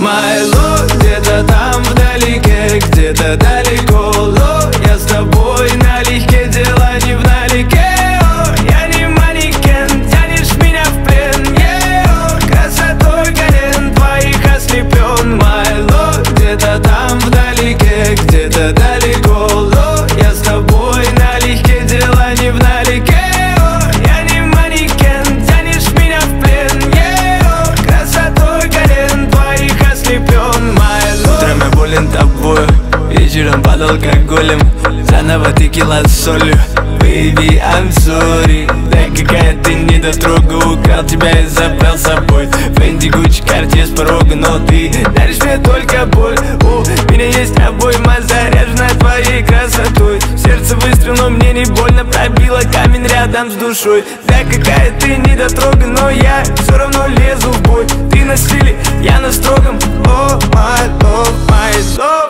My love, где-то там вдалеке, где-то далеко. Я с тобой налегке, дела не вдалеке. Я не манекен, тянешь меня в плен. Красотой колен твоих ослеплен. My love, где-то там вдалеке, где-то далеко. Я с тобой налегке, дела не вдалеке. Я не манекен, тянешь меня в плен. Красотой колен твоих ослеплен. My love. Утром я болен тобою, вечером под алкоголем. Заново текила с солью. Baby, I'm sorry. Да какая ты недотрога, украл тебя и забрал с собой. Фэнди, Гуччи, Картье с порога, но ты даришь мне только боль. У меня есть обойма, заряженная твоей красотой. Сердце выстрел, но мне не больно, пробило камень рядом с душой. Да какая ты недотрога, но я все равно лезу в бой. Ты на стиле, я на строгом. Oh, my love, my love.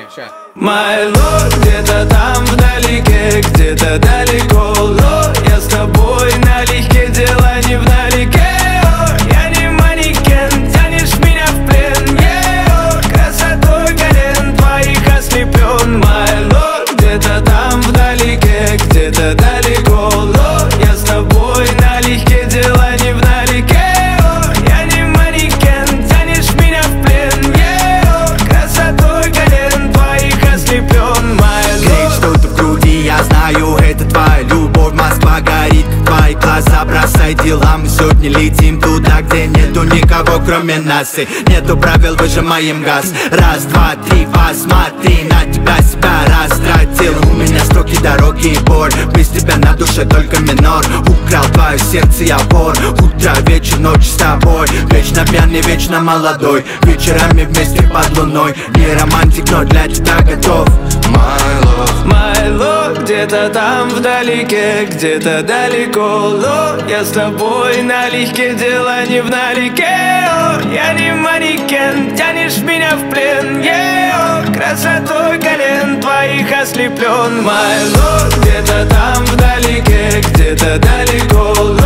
My love, где-то там вдалеке, где-то далеко. Я с тобой налегке, дела не вдалеке. Я не манекен, тянешь меня в плен. Красотой колен твоих ослеплен. My love, где-то там вдалеке, где-то далеко. Я с тобой налегке, дела не вдалеке. Я не манекен, тянешь меня в плен. Красотой колен твоих ослеплен. Греет что-то в груди, я знаю, это твоя любовь. Москва горит, как твои глаза. Бросай дела, мы сегодня летим туда, где нету никого, кроме нас. И нету правил, выжимаем газ. Раз, два, три, посмотри на тебя, себя растратил. У меня строки, дороги и боль. Без тебя на душе только минор. Украл твое сердце, я вор. Утро, вечер, ночь с тобой. Вечно пьяный, вечно молодой. Вечерами вместе под луной. Не романтик, но для тебя готов. My love, где-то там вдалеке, где-то далеко. Я с тобой налегке, дела не вдалеке. Я не манекен, тянешь меня в плен. Красотой колен твоих ослеплен. My love, где-то там вдалеке, где-то далеко.